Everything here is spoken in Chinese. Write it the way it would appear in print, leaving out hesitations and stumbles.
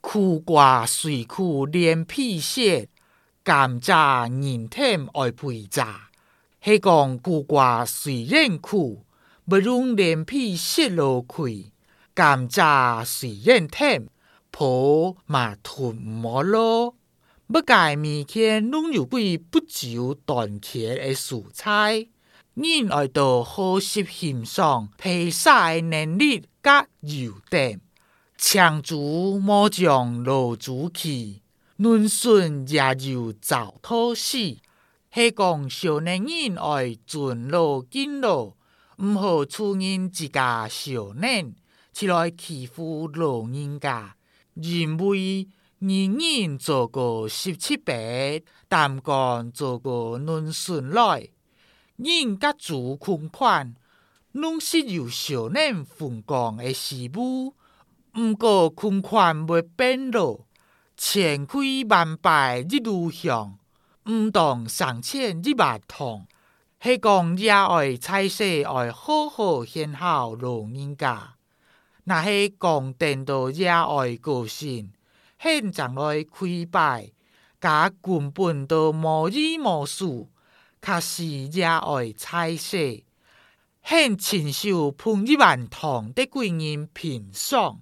苦瓜虽苦连皮屑，甘蔗人甜爱配炸。是讲苦瓜虽然苦，不用连皮屑落开；甘蔗虽然甜，泡嘛吞唔落。不介面前弄有鬼不久断缺的蔬菜，人爱到好食欣赏披萨的能力甲优点。强猪莫将老猪气，论顺也有糟透死。是讲少年人爱尊老敬老，唔好处人自家少年，起来欺负老人家，因为人人做个17-8，但讲做个论顺来，人甲猪款款，拢是由少年分工的事务。毋过款款袂变老，千亏万败一路向，毋当上前一马痛。是讲也爱菜色爱好好献孝老人家，若是讲等到也爱个性，现将来溃败，甲根本都无依无事，确实也爱菜色，现亲手碰一碗汤的贵人品爽。